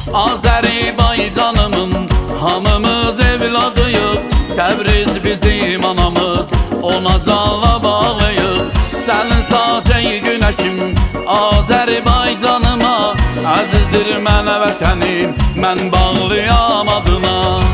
Azərbaycanımın hamımız evladıyıq. Təbriz bizim anamız, ona canla bağlıyıq. Sənin sacəyi günəşim Azərbaycanıma, əzizdir mənə vətənim, mən bağlıyam adına.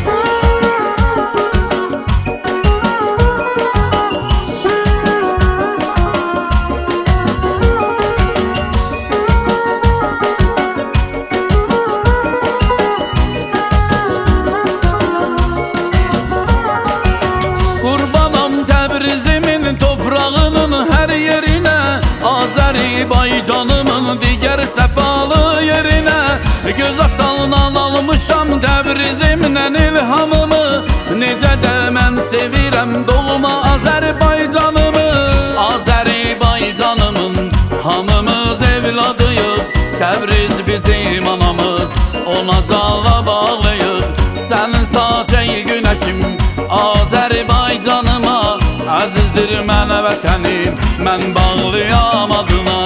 Azərbaycanımın digər səfalı yerinə göz açandan almışam Təbrizimdən ilhamımı. Necə də mən sevirəm doğma Azərbaycanımı. Azərbaycanımın hamımız evladıyıq. Təbriz bizim anamız, ona canla bağlıyıq. Sənin sacəyi günəşim Azərbaycanıma, əzizdir mənə vətənim, mən bağlıyam adına.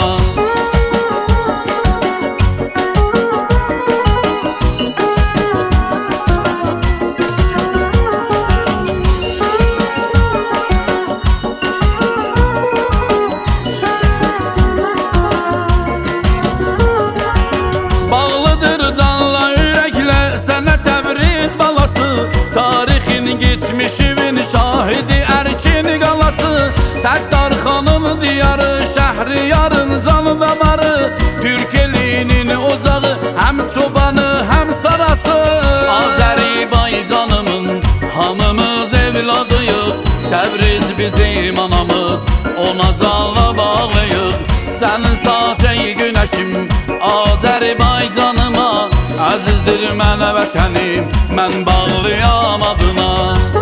Bağlıdır canla ürəklə sənə Təbriz balası, tarixin geçmişimin şahidi Ərkin qalası. Səttarxanın diyarı, Şəhriyarın canı damarı, Türk elinin ocağı, həm çobanı, həm sarası. Azərbaycanımın hamımız evladıyıq. Təbriz bizim anamız, ona canla bağlıyıq. Sənin sacəyi günəşim Azərbaycanıma, əzizdir mənə vətənim, mən bağlıyam adına.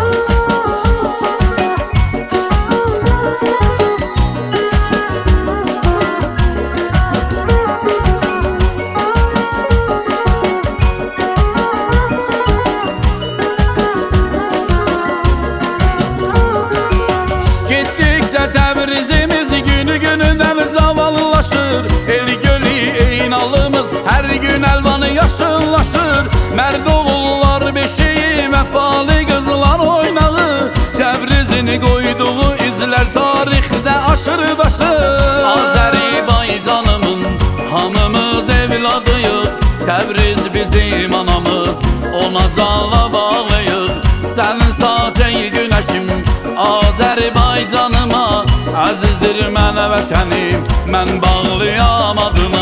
Təbrizimiz günü günündən cavanlaşır. El gölü eynalımız hər gün əlvanı yaşıllaşır. Mərd oğullar beşiyi, vəfalı qızlar oynağı, Təbrizin qoyduğu izlər tarixdə aşır daşır. Azərbaycanımın hamımız evladıyıq. Təbriz bizim anamız, ona canla bağlıyıq. Sənin sacəyi günəşim Azərbaycanıma, əzizdir mənə vətənim, mən bağlıyam adına.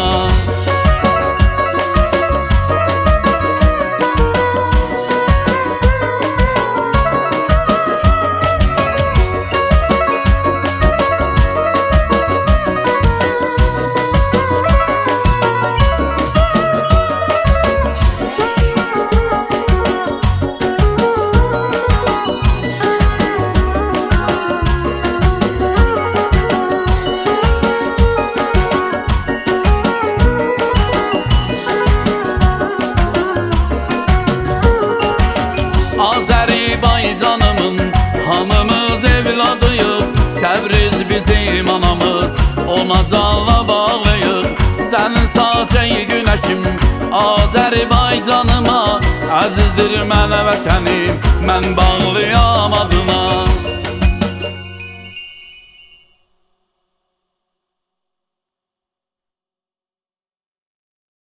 Azərbaycanımın hamımız evladıyıq. Təbriz bizim anamız, ona canla bağlıyıq. Sənin sacəyi günəşim Azərbaycanıma, əzizdir mənə vətənim, mən bağlıyam adına.